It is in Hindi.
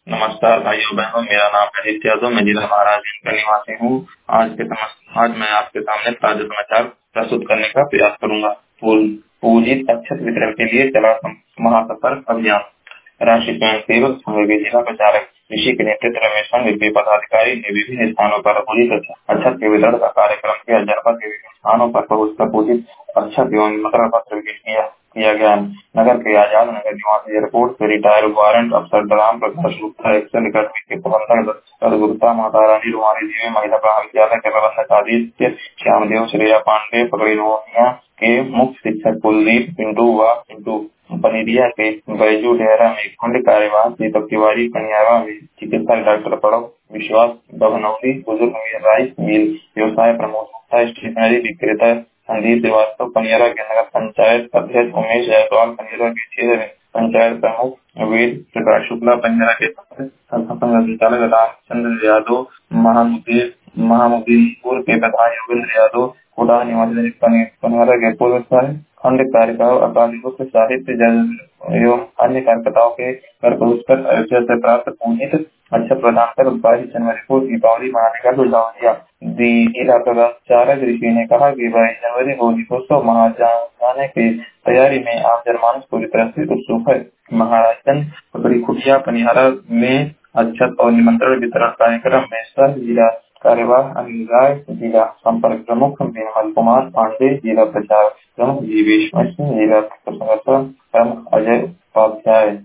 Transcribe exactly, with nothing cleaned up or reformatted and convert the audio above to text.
नमस्कार भाइयों बहनों, मेरा नाम है आदित्य यादव। मैं जिला महाराजगंज का निवासी हूँ। आज के सम- आज मैं आपके सामने ताजा समाचार प्रस्तुत करने का प्रयास करूंगा। पूल- पूजित अक्षत वितरण के लिए चला सम- महासफर अभियान। राष्ट्रीय स्वयं सेवक संघ के जिला प्रचारक ऋषि के नेतृत्व में संघ के पदाधिकारी ने विभिन्न स्थानों पर पूजित अक्षत के वितरण का कार्यक्रम किया। जनपद के विभिन्न स्थानों पर पहुंचकर पूजित अक्षत एवं निमंत्रण पत्र वितरित किया किया गया। नगर के आजाद नगर निवासी एयरपोर्ट से रिटायर्ड वारंट अफसर राम प्रकाश गुप्ता, एक्शन अकेडमी के प्रबंधक सर गुप्ता, माता रानी रुमानी देवी, महिला महाविद्यालय के प्रबंधक आदित्य श्यामदेव, श्रेया पांडे, पकड़ी नोनिया के मुख्य शिक्षक कुलदीप, पिंटू व पिंटू पनीरिया के बैजू डेहरा में खंड कार्यवाह, दीपक तिवारी कन्यावा में चिकित्सक डॉक्टर प्रणव विश्वास, बघनौली बुजुर्ग मीर राय, मिल व्यवसाय प्रमोद गुप्ता, स्टेशनरी विक्रेता संदीप श्रीवास्तव, पनियारा के नगर पंचायत अध्यक्ष उमेश जायसवाल, पनियारा के क्षेत्र पंचायत प्रमुख वेद प्रकाश शुक्ला, पनियारा के संचालक रामचंद्र यादव, महामुदीर महामुदीपुर के प्रधान योगेंद्र यादव, कोटा निवासी पनियारा के पूर्व खंड कार्यक्रम अकाली गुप्त साहित्य जल एवं अन्य कार्यकर्ताओं के घर पहुंचकर अयोध्या से प्राप्त पूजित अच्छा प्रदान कर बाईस जनवरी को दीपावली मनाने का सुझाव दिया। जिला प्रचारक ऋषि ने कहा कि बाईस जनवरी को दीपोत्सव मनाने की तैयारी में आम जनमानस पूरी तरह से उत्सुक है। महाराजगंज पकड़ी खुटिया पनिहारा में अक्षत और निमंत्रण वितरण कार्यक्रम में सह जिला कार्यवाह अनिल राय, जिला संपर्क प्रमुख विमल कुमार पांडे, जिला प्रचार प्रमुख जीवेश मिश्र, जिला प्रमुख अजय उपाध्याय।